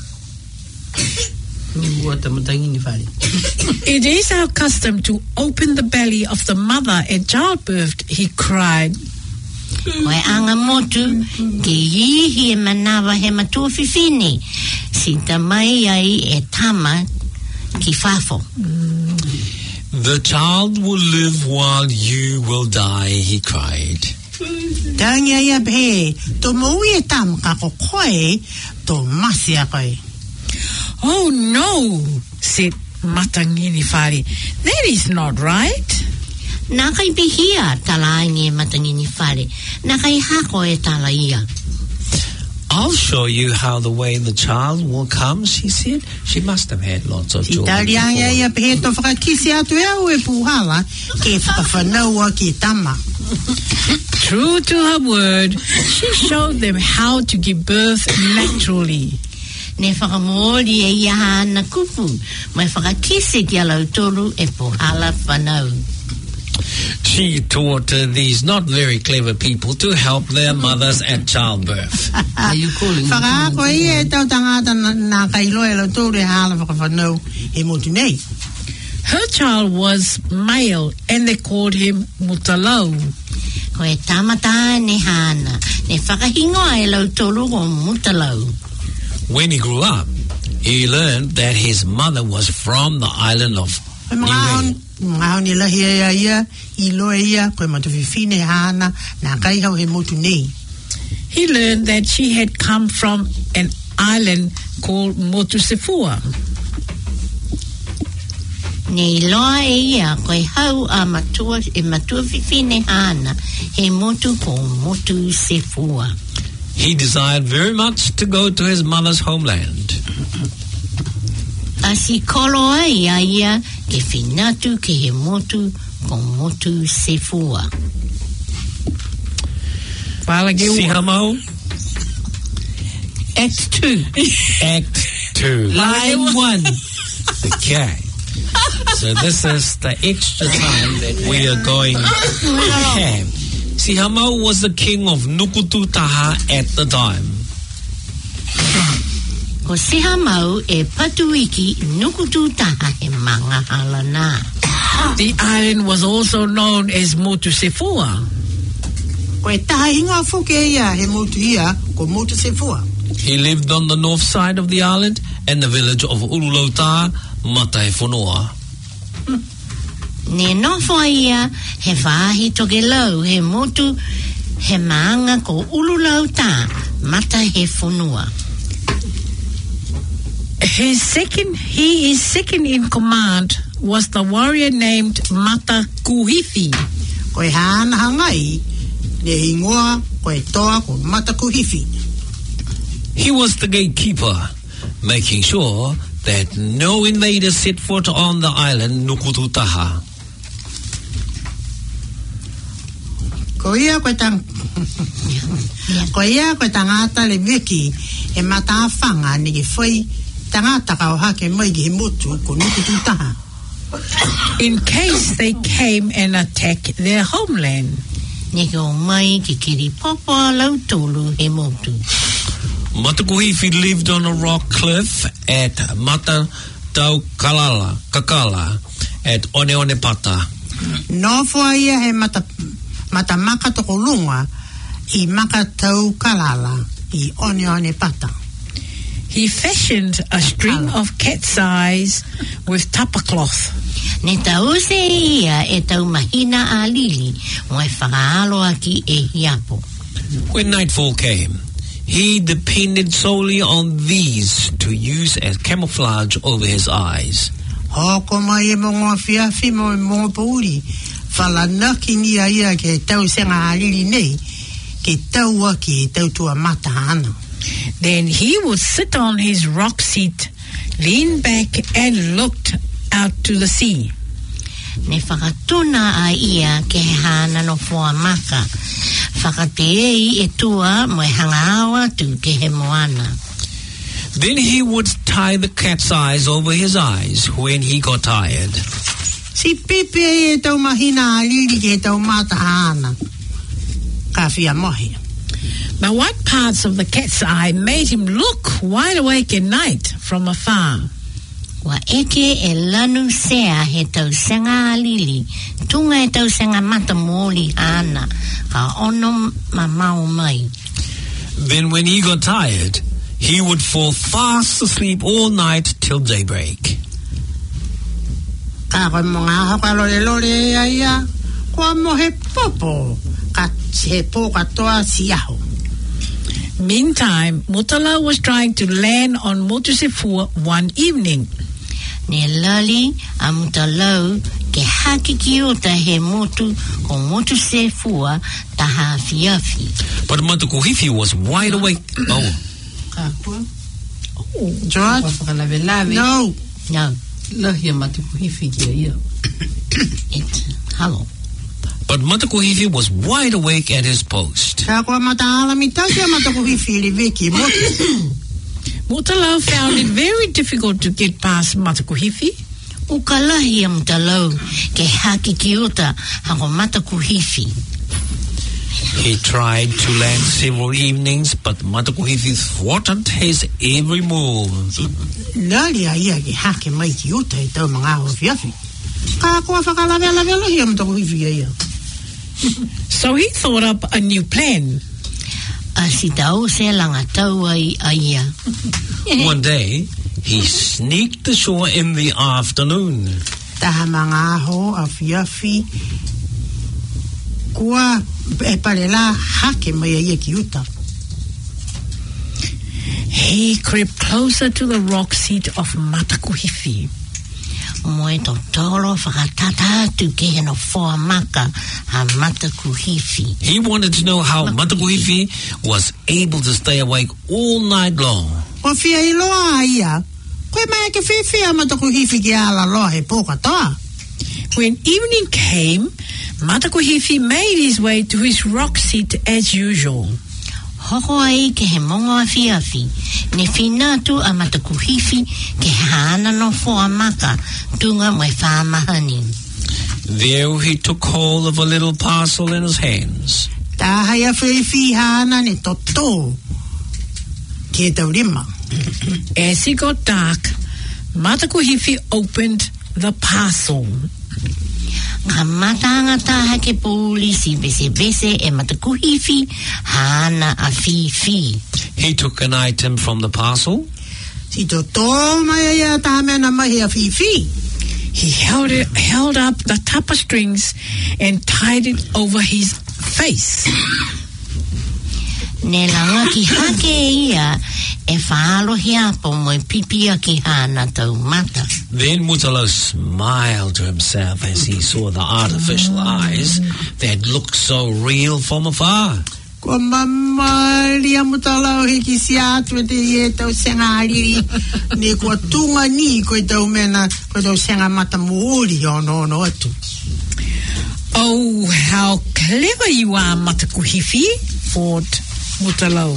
[SPEAKER 2] It is our custom to open the belly of the mother at childbirth, he cried.
[SPEAKER 5] Koe anga motu ke ihi e manawa he matua whiwhine. Sinta mai ai e tama ki whafo.
[SPEAKER 3] The child will live while you will die, he cried.
[SPEAKER 6] Tangi ai abe, to moui e tam kako koe, to masi a koe.
[SPEAKER 2] Oh no, said Matangini Whare. That is not right.
[SPEAKER 5] Nā kai pihia tala ai e matangini whare. Nā kai hako e tala ia.
[SPEAKER 3] I'll show you how the way the child will come, she said. She must have had lots of children
[SPEAKER 6] Tari ai
[SPEAKER 3] before.
[SPEAKER 6] abe to whakakisi atu e au e puhala, ke whakawhanaua ki tama.
[SPEAKER 2] True to her word, she showed them how to give birth naturally.
[SPEAKER 5] Ne whakamori e ia hana kupu. Mai whakakisi ki alau tolu e puhala whanau.
[SPEAKER 3] She taught these not very clever people to help their mothers at childbirth.
[SPEAKER 4] Are you calling
[SPEAKER 6] Whakaako ia e tau tangata nā kailo e lau tolu e hala whakawhanau e motu nei.
[SPEAKER 2] Her child was male and they called him Mutalau.
[SPEAKER 5] Koe tamata ne hana. Ne whakahingoa e lau tolu o mutalau.
[SPEAKER 3] When he grew up, he learned that his mother was from the island of Niue.
[SPEAKER 6] Mga ni lahi e ia, I loe ia, koe matuwhiwhine hana, nā kaihau he motu nei.
[SPEAKER 2] He learned that she had come from an island called Motusefua.
[SPEAKER 5] Ne loa e ia koe hau a matua e matua whiwhine hana he motu ko motu se fua.
[SPEAKER 3] He desired very much to go to his mother's homeland.
[SPEAKER 5] A si kolo ai a ia ke whinatu ke he motu ko motu se fua.
[SPEAKER 3] Sihamau?
[SPEAKER 2] Act 2.
[SPEAKER 3] Act 2.
[SPEAKER 2] Line 1.
[SPEAKER 3] Okay. So this is the extra time that we are going to have. Sihamau was the king of Nukututaha at the time.
[SPEAKER 5] Ko seha mau e patuiki nukutu taha he manga halana.
[SPEAKER 2] The island was also known as Motusefua.
[SPEAKER 6] Koe taha inga fuke ia he motu ia, ko motu se fua.
[SPEAKER 3] He lived on the north side of the island and the village of Ululota, Mataifonua.
[SPEAKER 5] Ne nofo ia he whahi toke lau he motu he maanga ko ululau tā mata he whunua.
[SPEAKER 2] He is second in command was the warrior named Mata Kuhifi.
[SPEAKER 6] Koe hana hangai, ne ingoa koe toa ko matakuhifi.
[SPEAKER 3] He was the gatekeeper, making sure that no invaders set foot on the island Nukututaha.
[SPEAKER 6] Ko ia koe tang... Ko ia koe tangata le wiki e mata whanga ni ke whai tangata ka o hake mai ki he motu ko Nukututaha.
[SPEAKER 2] In case they came and attacked their homeland.
[SPEAKER 5] Ne ke o mai ki kiri popo lau tolu he motu.
[SPEAKER 3] Matakuhifi lived on a rock cliff at Mata Tau Kakala at Oneone Pata.
[SPEAKER 6] Nofo ia he mata maka toko lunga I maka tau kalala I Oneone Pata.
[SPEAKER 2] He fashioned a string of cat's eyes with tapa cloth.
[SPEAKER 5] Ne tau se ia e tau mahina a lili mo e whakaalo aki e hiapo.
[SPEAKER 3] When nightfall came, he depended solely on these to use as camouflage over his eyes.
[SPEAKER 6] Hoko mai e mongo fiafi mo e mongo pauri. Whalanaki ngia ia ke tau senga alili nei, ke tau aki e tau tua mata ana.
[SPEAKER 2] Then he would sit on his rock seat, leaned back and looked out to the sea.
[SPEAKER 5] Ne whakatuna a ia ke he hana no whuamaka. Whakateei e tua mo e hanga tu ke he moana.
[SPEAKER 3] Then he would tie the cat's eyes over his eyes when he got tired.
[SPEAKER 6] Si pipe e tau mahina aliri ke tau mata hana. Ka fia mohi.
[SPEAKER 2] The white parts of the cat's eye made him look wide awake at night from afar.
[SPEAKER 5] Wa eke e lanu sea he tau senga alili. Tunga e tau senga mata mōli ana. Ka ono mamau mai.
[SPEAKER 3] Then when he got tired, he would fall fast asleep all night till daybreak.
[SPEAKER 6] Ka koe mga hoka lore aia. Kua mo he popo. Ka he po katoa siaho.
[SPEAKER 2] Meantime, Mutala was trying to land on Motusefua one evening.
[SPEAKER 5] Ne lali a Mutalau ke haki ki o ta he motu ko motu se fua ta hawhiawhi.
[SPEAKER 3] But Matakuhifi was wide awake. Oh.
[SPEAKER 6] George? No.
[SPEAKER 5] No.
[SPEAKER 4] Lahi a Matakuhifi kia ia.
[SPEAKER 5] Hello.
[SPEAKER 3] But Matakuhifi was wide awake at his post.
[SPEAKER 6] Ka kua mata alami tau kia Matakuhifi li veki motu.
[SPEAKER 2] Mutala found it very difficult to get past Matakuhifi.
[SPEAKER 5] Ukalahi a Mutalau ke haki ki o ta hako Matakuhifi.
[SPEAKER 3] He tried to land several evenings, but Matakuhifi thwarted his every move.
[SPEAKER 6] Lali a ia ki hake mai ki uta e tau mga hawhiawhi. Ka kua whakalawela hi a Matakuhifi a ia.
[SPEAKER 2] So he thought up a new plan.
[SPEAKER 5] A si tau se langa tau ai a ia.
[SPEAKER 3] One day, he sneaked ashore in the afternoon.
[SPEAKER 6] Taha mga ho a whiawhi. Kua e palela hake mai a ia ki uta.
[SPEAKER 2] He crept closer to the rock seat of Matakuhifi.
[SPEAKER 5] Moe to tolo whakatata tu ke he no whoamaka ha Matakuhifi.
[SPEAKER 3] He wanted to know how Matakuhifi was able to stay awake all night long.
[SPEAKER 6] Wa fia I loa a ia. Koe mai ke whiwhia Matakuhifi ki ala loa he pōka toa.
[SPEAKER 2] When evening came, Matakuhifi made his way to his rock seat as usual.
[SPEAKER 5] Hoko ai ke he mongo a whiawhi. Ne whinatu a Matakuhifi ke hana no whoamaka tunga mai whamahani.
[SPEAKER 3] There he took hold of a little parcel in his hands.
[SPEAKER 6] Tahai a whiwhi hana ne toto. Ke tau rima.
[SPEAKER 2] As it got dark, Matakuhifi opened the parcel.
[SPEAKER 5] Ka matanga taha ke polisi bese e Matakuhifi hana a whiwhi.
[SPEAKER 3] He took an item from the parcel.
[SPEAKER 6] Si toto mai a taha mena mai a whiwhi.
[SPEAKER 2] He held up the tapa strings and tied it over his face.
[SPEAKER 5] Ne langa ki hake ia e whaalo hiapo mo e pipia ki hana tau mata.
[SPEAKER 3] Then Mutala smiled to himself as he saw the artificial eyes that looked so real from afar.
[SPEAKER 6] Kua mamali a Mutalau hiki si atu e te ie tau senga ariri. Ne kua tunga ni koe tau mena koe tau senga mata muuri ono atu.
[SPEAKER 2] Oh, how clever you are, Matakuhifi, thought Mutalau.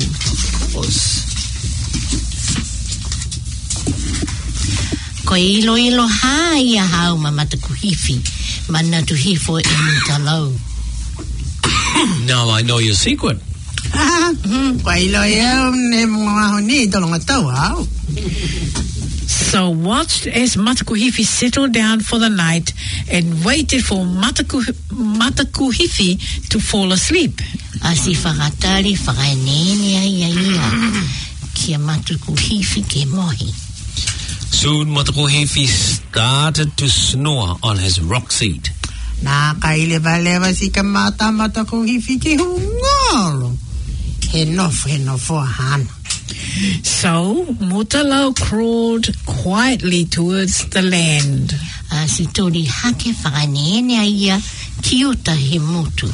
[SPEAKER 5] Ko ilo hai a hau ma Matakuhifi, mana tu hifo e Mutalau.
[SPEAKER 3] Now I know your secret.
[SPEAKER 6] Ko ilo e ne mga honi tolonga tau au.
[SPEAKER 2] So watched as Matakuhifi settled down for the night and waited for Matakuhifi to fall asleep.
[SPEAKER 5] Asi whakatari whakaenene ai ia kia Matakuhifi ke mohi.
[SPEAKER 3] Soon Matakuhifi started to snore on his rock seat.
[SPEAKER 6] Nā kaileva si ka mata Matakuhifi ke hungolo. He nofo hana.
[SPEAKER 2] So Mutalau crawled quietly towards the land.
[SPEAKER 5] Asi tori hake whakaenene ai ia ki uta he motu.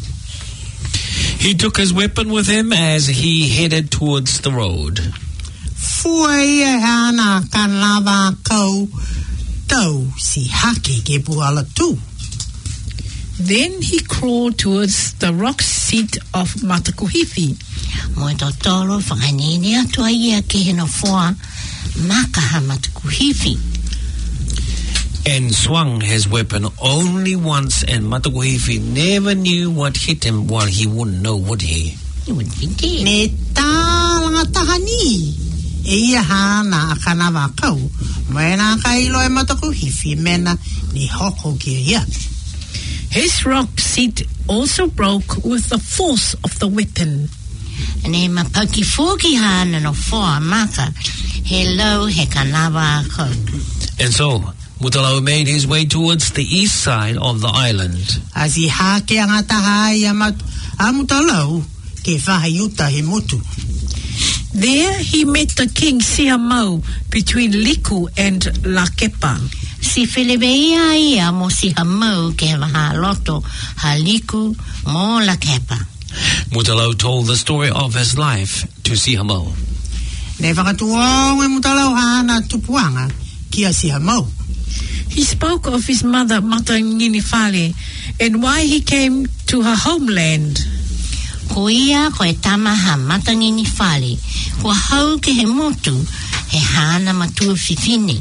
[SPEAKER 3] He took his weapon with him as he headed towards the road.
[SPEAKER 6] Fue hana kanava kau tau si hake ke puala tu.
[SPEAKER 2] Then he crawled towards the rock seat of Matakuhifi.
[SPEAKER 5] Mo to tolo whakanini atua ia ke hena whoa makaha Matakuhifi.
[SPEAKER 3] And swung his weapon only once, and Matakuhifi never knew what hit him. Well, he wouldn't know, would he?
[SPEAKER 5] He wouldn't be dead.
[SPEAKER 6] Ne tālanga tahani. E ia hana a kanava kau. Moena kailo e Matakuhifi mena ni hoko kia ia.
[SPEAKER 2] His rock seat also broke with the force of the weapon.
[SPEAKER 5] Ne mapaki fuki hana no whoa maka. Hello he kanava kau.
[SPEAKER 3] And so Mutalau made his way towards the east side of the island.
[SPEAKER 6] As he hake anga tahai a Mutalau ke whahayuta he motu.
[SPEAKER 2] There he met the king Sihamau between Liku and Lakepa.
[SPEAKER 5] Si whelebeia ia mo si hamau ke waha loto haliku mo Lakepa.
[SPEAKER 3] Mutalau told the story of his life to Sihamau.
[SPEAKER 6] Ne whakatuong e Mutalau hana tupuanga kia Sihamau.
[SPEAKER 2] He spoke of his mother, Matanginifale, and why he came to her homeland.
[SPEAKER 5] Ko ia ko e tamaha matangini whale, ko hau ke he motu, he hana matua whiwhine.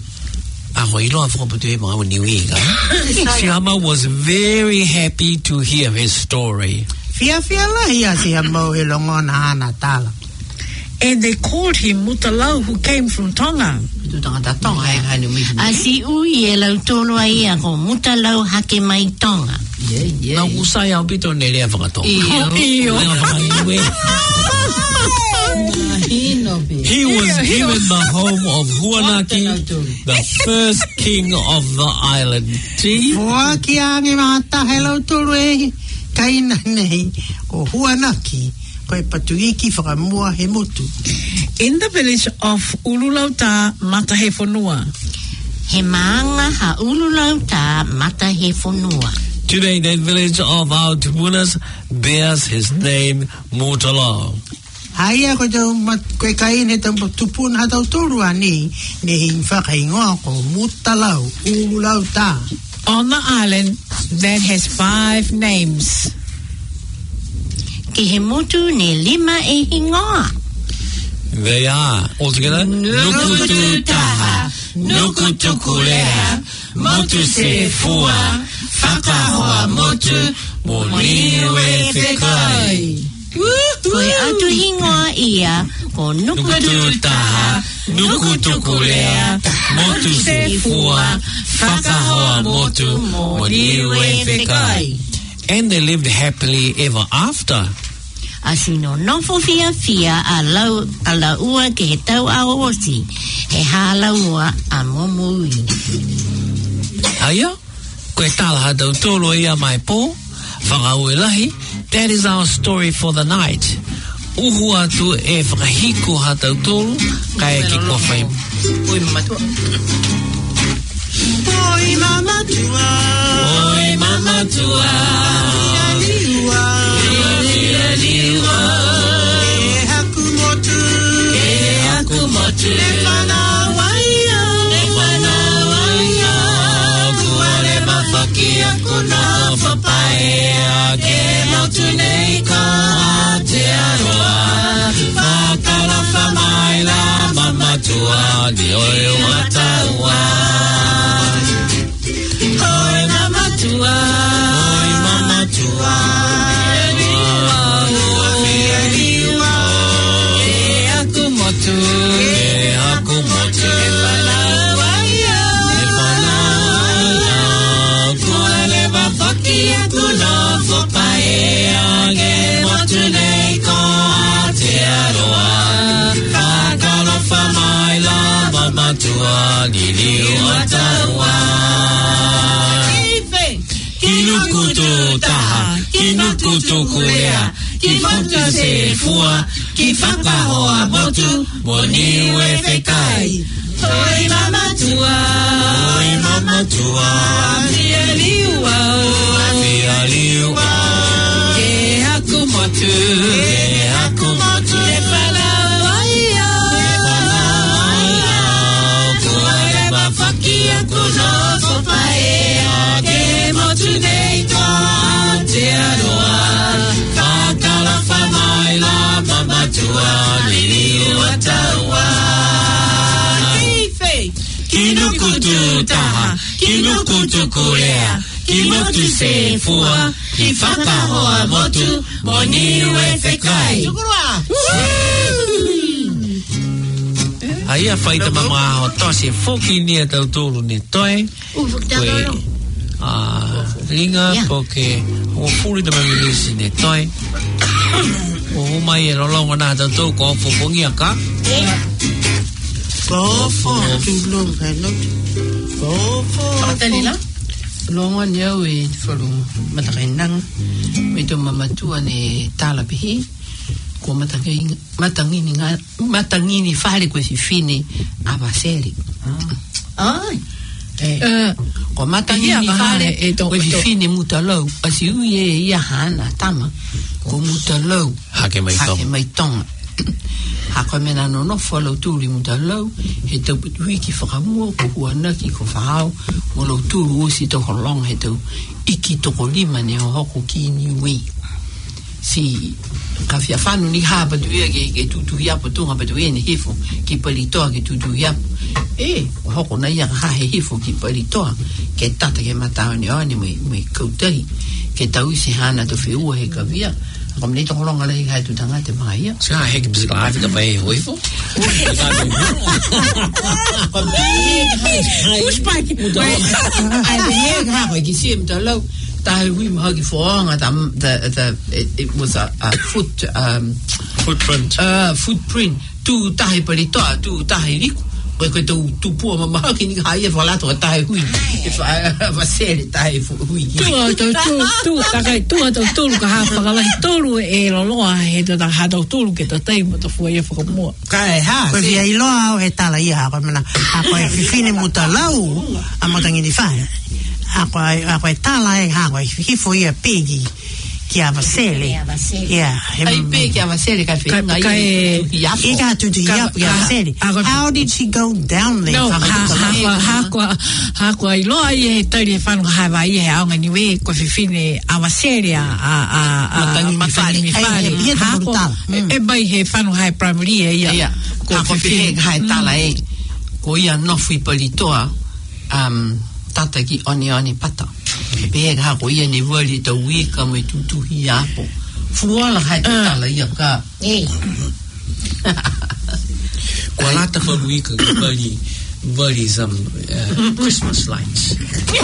[SPEAKER 3] Sihamau was very happy to hear his story.
[SPEAKER 6] Fia lahi a Sihamau he longona hana tala.
[SPEAKER 2] And they called him Mutalau, who came from Tonga.
[SPEAKER 5] Asi ui e lau tolo a ia ko Mutalau hake mai Tonga.
[SPEAKER 3] Na usai au pito ne rea whakatonga. He was given the home of Huanaki, the first king of the island.
[SPEAKER 6] Fua ki angi mata he lau tolo e kaina nei ko Huanaki. Koe patuiki whakamua he motu.
[SPEAKER 2] In the village of Ululauta, Matahefonua.
[SPEAKER 5] He maanga ha Ululauta Matahefonua.
[SPEAKER 3] Today, that village of our tupunas bears his name, Mutalau.
[SPEAKER 6] Haia koe kain he tupun hatau toru ani ne hing whakaingoa ko Mutalau, Ululauta.
[SPEAKER 2] On the island that has 5 names.
[SPEAKER 5] Ke he motu ne 5 e hingoa.
[SPEAKER 3] They are, altogether, Nukutu Taha, Nukutu Kulea, Motu Se Fua, Whakahoa Motu, Moniwe Whikai.
[SPEAKER 5] Koe atu hingoa ia ko
[SPEAKER 3] Nukutu Taha, Nukutu Kulea, Motu Se Fua, Whakahoa Motu, Moniwe Whikai. And they lived happily ever after.
[SPEAKER 5] Asino nofo fia a laua ke he tau a osi, he halaua a momui.
[SPEAKER 3] Haia, koe talaha tau tolo ia mai po, whakaue lahi, that is our story for the night. Uhu atu e whakahiko ha tau tolo, kai ki kua whai.
[SPEAKER 4] Oi mamatua.
[SPEAKER 6] Oi mamatua.
[SPEAKER 3] Oi mamatua.
[SPEAKER 6] Liua. E haku motu. Le whanawaia. Kua le mawhaki aku na whapaea. Ke motu nei ka te aroa. Whakalafa mai la mamatua. Ni oi wataua. Oi mamatua. Oi mamatua. Kinukutu taha, kinukutu kulea, kifotu se fua, kifakahoa motu, moniwe whikai. Oi mamatua, fia liua, ke haku motu, le whanawaia,
[SPEAKER 3] kutu taha, ki luku tukulea, ki motu se fua, ki whakahoa motu, mo niue whekai. Aia whaita mama o tose foki nia tau tōru ne toi. Koe ringa po ke o furi ta mamilisi ne toi. O humai e rolonga nā tau tō ko fofongi a ka.
[SPEAKER 6] Kofo, tūlong kai notu. Kofo.
[SPEAKER 4] Patalila. Longa ni au e wharu matakainanga. Me tō mamatua ne tāla pihi. Ko matangini whare koe si whine awa seri.
[SPEAKER 5] Ai.
[SPEAKER 4] Ko matangini whare koe si whine mutalau. Asi ui e ia hana tama. Ko mutalau.
[SPEAKER 3] Hake mai
[SPEAKER 4] tonga. Hako mena no whalau tūri mutalau. He tau hui ki whakamua ko huana ki ko whahau. Mo lau tūru osi tau holong he tau iki toko lima ne o hoko ki ni wei. Si ka fia whanu ni haa patuia ke tutuhi apo tunga patuia ni hifo ki palitoa ke tutuhi apo. O hoko na ia haa he hifo ki palitoa ke tata ke matao ni oani me kautahi ke tau isi hana to whiua he ka via. Kom nei toko longa lei hai tu tanga te maha ia.
[SPEAKER 3] Ska heke pisa ka hawhika mai hoi fo.
[SPEAKER 4] Pushpaki muta. Ai te hea haa hoi ki siya muta lau. Tahi hui maha ki whaanga it was a
[SPEAKER 3] footprint.
[SPEAKER 4] Footprint. Tu tahi palitoa, tu tahi riku. Koe tu pua mamaha ki ni haia whalato tahi hui. Wasere tahi hui.
[SPEAKER 2] Tua tau tūru ka haa whakalahi tūru e loloa he tata haa tau tūru ke ta teima ta fua ia whakamua.
[SPEAKER 6] Kai haa. Koe via iloa au he tala ia koe mana. Koe whiwhine muta lau a motangi ni whae. A koe tala e haa koe hifo ia pegi ki a vasele.
[SPEAKER 4] Ai pegi ki a vasele kai whiunga
[SPEAKER 6] i ka tutu iapu ki a vasele. How did she go down there?
[SPEAKER 2] No, hako ai loa i he tauri e whanu hawa i he aonga ni we koe whiwhine a vasele a matani mi whare. E bai he whanu hai primary e ia.
[SPEAKER 4] Hako whiwhine hai tala e. Ko ia nofui palitoa tata ki oni pata. Pehega hako ia ni wali ta wika me tutuhi apo. Fuala hai tala ia ka.
[SPEAKER 3] Kua lata whalu ika wali some Christmas lights.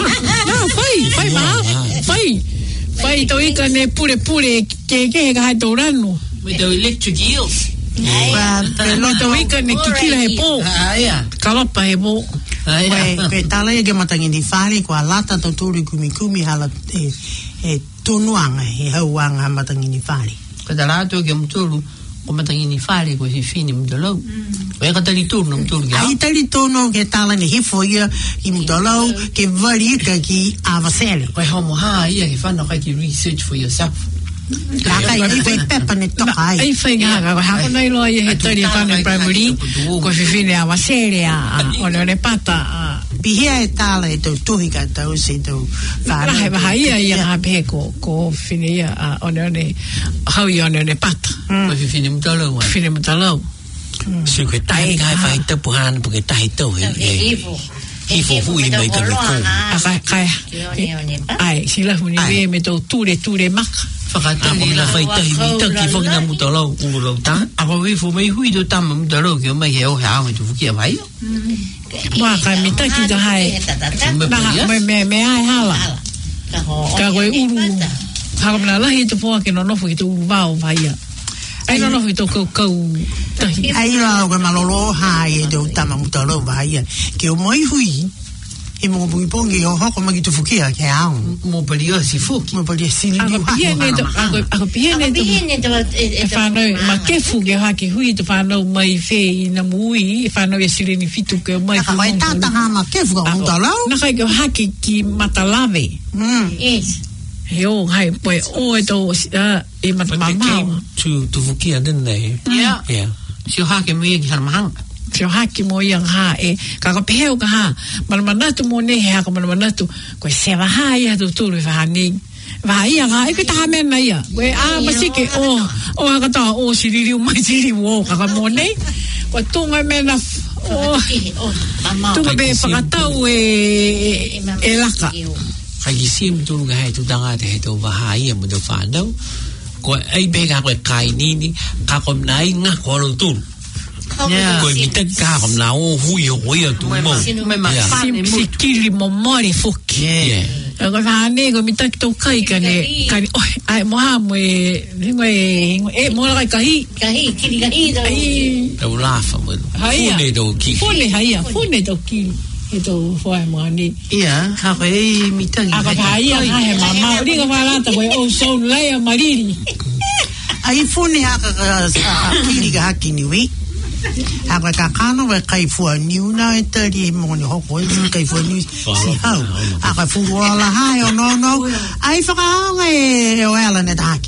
[SPEAKER 2] Whai tau ika ne pure ke hega hai tau ranu.
[SPEAKER 4] Me tau electric eels.
[SPEAKER 2] Me tau ika ne kikila he pō. Kalapa he pō.
[SPEAKER 6] Koe tala ia ke matangi ni whare, kua lata tau tūri kumi hala e tonuanga, he hauanga matangi ni whare.
[SPEAKER 4] Koe ta rātua ke muturu, ko matangi ni whare, koe si whini mutalau. Koe ka tali tūru na muturu ki
[SPEAKER 6] Ai tali tōno ke tala ni hifo ia ki mutalau, ke wari ika ki awasele.
[SPEAKER 4] Koe homo haa ia ke whanau kai ki research for yourself.
[SPEAKER 6] Kaka i koe pepa ne toka ai.
[SPEAKER 2] Ai whainga haka, koe hako nei loa i he tauri whanu primary, koe whiwhine a wasere a one pata.
[SPEAKER 6] Pihia e tala e tau tuhi ka tau se tau whare.
[SPEAKER 2] Rahe waha ia ngā pehe ko whine ia a one hau i one pata.
[SPEAKER 4] Koe whiwhine mutalau.
[SPEAKER 2] Whiwhine mutalau.
[SPEAKER 3] So koe tahi kai whai tapu hana po ke tahi tau hifo hui mai ka luku.
[SPEAKER 2] Kai. Ai, sila huni we me tau ture maka.
[SPEAKER 4] Whakatari la
[SPEAKER 3] whai tahi wita ki whakina mutalau ulau ta.
[SPEAKER 4] Ako wifo mai hui do tama mutalau ki o mai he o he awe tu whukia vai.
[SPEAKER 2] Wā kai me taki ka hai. Me ai hala. Ka koe uru. Haka mena lahi te poa ke no nofu ki te uru wāo vai ia. Ai no nofu i tō kau tahi.
[SPEAKER 6] Ai rao koe malolo hai e tau tama mutalau vai ia. Ke o mai hui, e mo pungi o hoko magi tu whukia ke ao.
[SPEAKER 4] Mo pali o si whuki.
[SPEAKER 6] Mo pali o si liu
[SPEAKER 2] Ako pihene e whanau, ma kefu ke hake hui te whanau mai whē i na mui, e whanau e sireni fitu ke mai.
[SPEAKER 6] Naka mai tātanga ma kefu ka mutalau.
[SPEAKER 2] Naka i ke hake ki matalawe.
[SPEAKER 5] Yes.
[SPEAKER 2] He o hai poe o e tō e matamamau.
[SPEAKER 3] To whukia, didn't they?
[SPEAKER 4] Yeah. Si o hake mui e ki haramahanga.
[SPEAKER 2] Whio haki mo iang ha e kaka peheo ka ha manamanatu mo ne he haka manamanatu koe sewa ha ia tu tūru whahani waha ia ha e pita ha mena ia koe masike o haka taha o siririu mai siririu o kaka mo ne koe tūnga mena Tunga be whakatau e laka.
[SPEAKER 3] Kai sim tu nga hai tu tanga te to bahai mo do whanau. Ko ai be ka koe kai nini ka kom nai nga ko lo tu. Ko mi te ka kom na o hui o tu mo.
[SPEAKER 2] Si kiri mo mori fuki. Ko whane ko mi te tau kai kane ai moha mo e mo la kai
[SPEAKER 5] kiri kahi
[SPEAKER 3] Tau lafa mo. Fune do ki.
[SPEAKER 2] Fune do ki. Ito foi mo ni.
[SPEAKER 4] Ia, ka koe mitangi.
[SPEAKER 2] Aka kai he mama, ringa wala ta koe o so lai mariri.
[SPEAKER 6] Ai fune haka kiri ka haki niwi. Haka ka kano we kai fua niu na e tari mo ni hoko e kai fua niu si hau. Haka fua la hai o no. Ai whakaonga e o ala ne ta haki.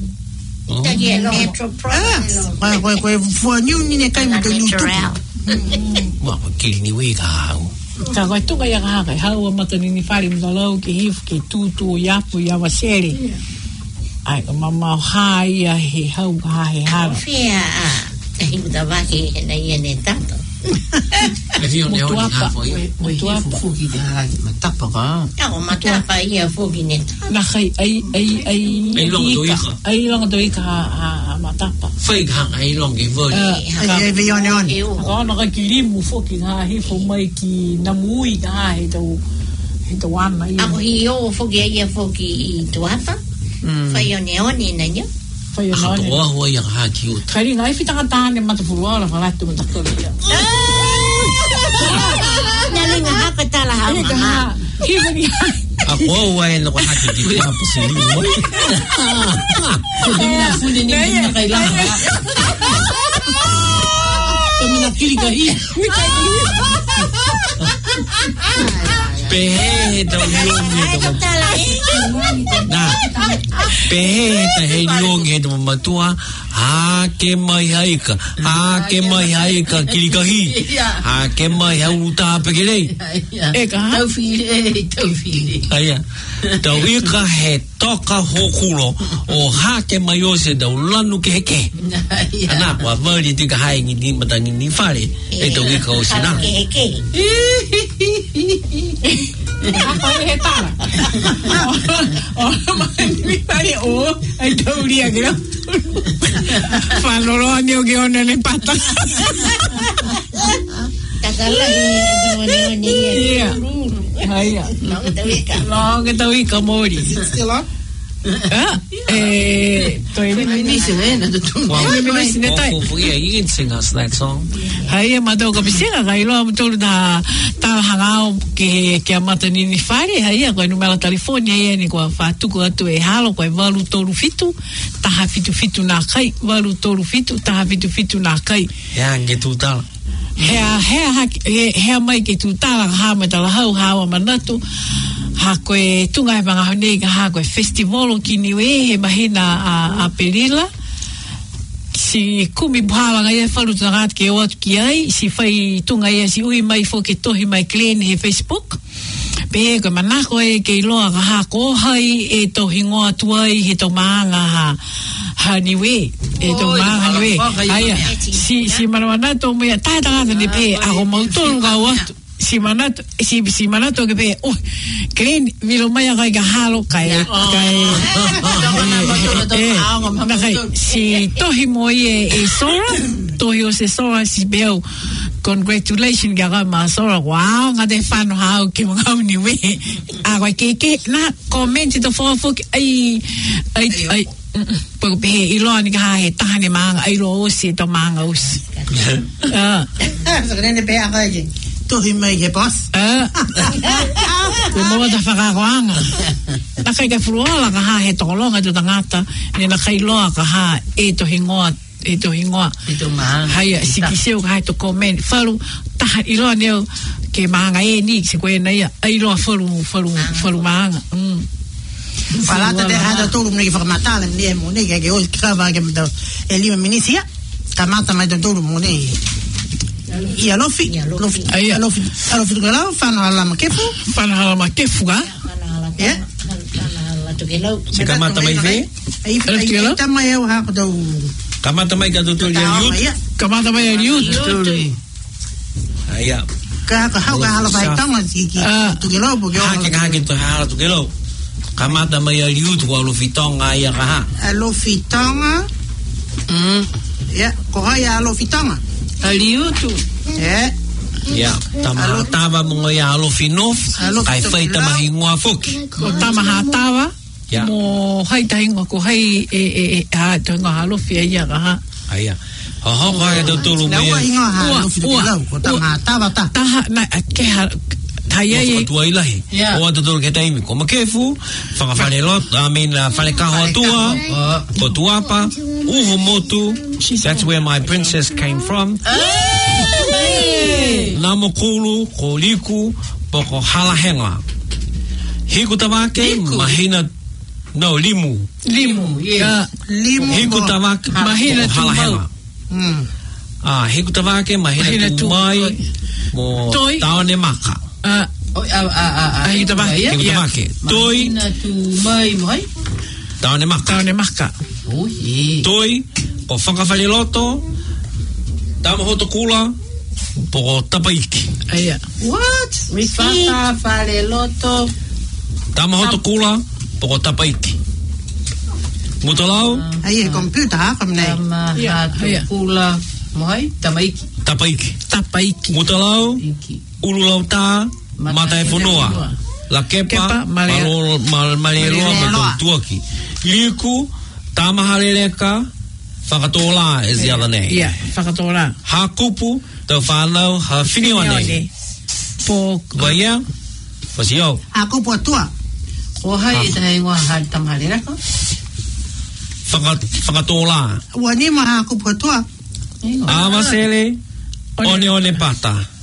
[SPEAKER 6] Koe fua niu ni ne kai mo te niu tupu.
[SPEAKER 3] Wa kiri ni we ka hau.
[SPEAKER 2] Ka koe tuka ia ka haka, hau a matani ni whare mtalau ki hifu ki tūtu o yapu i awa sere. Ai ka mama hai a he hau ka hae hara.
[SPEAKER 5] Whia te hiku ta waki he na ia ne tato.
[SPEAKER 3] E vi o ne o ni hafo ia.
[SPEAKER 2] Motuapa.
[SPEAKER 4] Fuki te haki matapa ka.
[SPEAKER 5] Ako matapa ia fuki ne tato.
[SPEAKER 2] Na kai
[SPEAKER 3] Ai longa do ika.
[SPEAKER 2] Ai longa do ika a matapa.
[SPEAKER 3] Whai ka ai longa i vori.
[SPEAKER 6] Ai vi one.
[SPEAKER 2] Ka ona ka kirimu foki ka hifo mai ki namui ka hae tau ana ia.
[SPEAKER 5] Ako hi o fuki ia fuki i tuapa. Whai o neoni na nyo.
[SPEAKER 2] Whai o
[SPEAKER 3] Hato
[SPEAKER 2] nane.
[SPEAKER 3] oa hua ia ka haki uta.
[SPEAKER 2] Kairi ngai whitanga tāne matawhuruara whalatu matakori ia.
[SPEAKER 5] Nalinga haka tala hau maha.
[SPEAKER 2] Hiva ni
[SPEAKER 3] A koa ua e no ka haki ki te hapa si liu mo.
[SPEAKER 4] Mina fune ni mina kai langa. Mina kiri kahi.
[SPEAKER 3] Pehe tau liungi e tau
[SPEAKER 5] Tala
[SPEAKER 3] na. Pehe ta hei liungi e tau matua. Ha ke mai haika. Ha ke mai haika kiri kahi. Ha ke mai hau uta pekerei.
[SPEAKER 2] E ka ha?
[SPEAKER 4] Tau fili.
[SPEAKER 3] Aia. Tau ika he toka hokuro o ha ke mai o se tau lanu ke heke. Ana kua wari tika hai ngi ni matangi ni whare. E tau ika o sina.
[SPEAKER 2] Ako e he tāra. O mani pare o ai tau ria kira. Whanoroa ni o ke ona ne pata.
[SPEAKER 5] Takalahi neoni ia.
[SPEAKER 2] Haia.
[SPEAKER 5] Longa tau ika.
[SPEAKER 2] Longa tau ika mori.
[SPEAKER 6] Still on?
[SPEAKER 2] Toi
[SPEAKER 4] Nisi na tu.
[SPEAKER 3] You can sing us that song.
[SPEAKER 2] Haia matau ka pisinga ka iloa mtolu na hangao ke a matani ni whare. Haia koe numela California ia ni kua whātuku atu e halo koe walu toru fitu. Taha fitu nā kai. Walu toru fitu. Taha fitu nā kai.
[SPEAKER 3] Hea nge tūtala.
[SPEAKER 2] Hea mai ke tūtala ha matala hau hawa manatu. Ha koe tunga he panga honei ka ha koe festival o ki niwe he mahina a Perila. Si kumi buhawa ia whalu tangat ke o atu ki ai. Si whai tunga ia si ui mai fo ke tohi mai Glen he Facebook. Pe koe manako e ke iloa ka ha kohai e tohi ngoa tuai he to maanga ha niwe. E to maanga niwe. Aia, si manamanato mea tae tangata ni pe ako mautolu ka o atu. Si manato ke pe Glen vilo mai kai ka halo kai si tohi mo e sora tohi o se sora si beo congratulations ga ma sora wow nga de fan how ke mga ni we a ke na comment to for ai po pe ilo ni ka he tahane manga ai ro si to manga us
[SPEAKER 6] So ne pe a kai tohi mai ke boss.
[SPEAKER 2] Ko mo ta whakaroanga. Na kai ka furuala ka ha he tolonga tu tangata. Ni na kai loa ka ha e tohi ngoa. E tohi maanga. Haia, sikiseo ka hai to comment. Whalu, taha iloa neo ke maanga e ni, se koe na ia. Ailoa whalu maanga.
[SPEAKER 6] Falata de hada tolu mne ke whakamatale mne e mone ke o kawa ke mta e lima minisia. Kamata mai tolu mone ia lofi tu kala fana la
[SPEAKER 2] makefu ga
[SPEAKER 3] Se kamata mai ve?
[SPEAKER 6] ai tamai eu ha do
[SPEAKER 3] Kamata mai ka tutu ya youth?
[SPEAKER 2] Kamata mai a youth.
[SPEAKER 3] Yeah.
[SPEAKER 6] Ka hau ka hala vai tonga ki tu ke lo po ke
[SPEAKER 3] Hake to hala tu ke lo. Kamata mai aliu tu alo fitonga ia ka ha.
[SPEAKER 6] alo fitonga ya ko ya alo fitonga
[SPEAKER 4] Aliutu.
[SPEAKER 3] Ya, tama mo ya alo finof. Kai fai tama hingua foki.
[SPEAKER 2] Ko tamaha tawa.
[SPEAKER 3] Ya.
[SPEAKER 2] Mo hai tahinga ko hai a tahinga halo fia ia ka ha.
[SPEAKER 3] Aya. Ho ka do tulu
[SPEAKER 6] na
[SPEAKER 3] me.
[SPEAKER 6] wa inga ha alo fitonga ko tama tawa ta
[SPEAKER 2] Taha na ke ha Thaya
[SPEAKER 3] Ko tua ilahi. O atu tolu ke taimi. Ko makefu. Whakawhare lot. I mean, whare kaho atua. Ko tuapa. Uho motu. That's where my princess came from. Namo kulu. Ko liku. Poko halahenga. Hiku tawake. Mahina. No, limu. Hiku tawake.
[SPEAKER 2] Mahina
[SPEAKER 3] halahenga. Hiku tawake. Mahina tumai. Mo taone maka.
[SPEAKER 2] Hiku tawake.
[SPEAKER 3] Toi.
[SPEAKER 4] Tu mai mai.
[SPEAKER 3] Taone maka. Toi. O whakawhare loto. Tama hoto kula. Po tapaiki.
[SPEAKER 2] Aya.
[SPEAKER 4] What? Whakawhare loto.
[SPEAKER 3] Tama hoto kula. Po tapaiki. Mutolau.
[SPEAKER 6] ai computer ha kam nei
[SPEAKER 4] Tamaha kula. Mai.
[SPEAKER 3] Tapaiki. Mutolau. Ululau ta. Mata e whanua. La kepa. Maleroa. Tuaki. Liku. Tamaharereka. Whakatola is the other name.
[SPEAKER 2] Yeah, whakatola.
[SPEAKER 3] Hakupu. Tau whanau. Ha whiniwane.
[SPEAKER 2] Po.
[SPEAKER 3] Waia. Wasiau.
[SPEAKER 6] ako po tua
[SPEAKER 4] O hai e tahi ngā hai tamaharera ka?
[SPEAKER 3] Whakatola.
[SPEAKER 6] wa ni ma ako po tua
[SPEAKER 3] Awasele. One pata.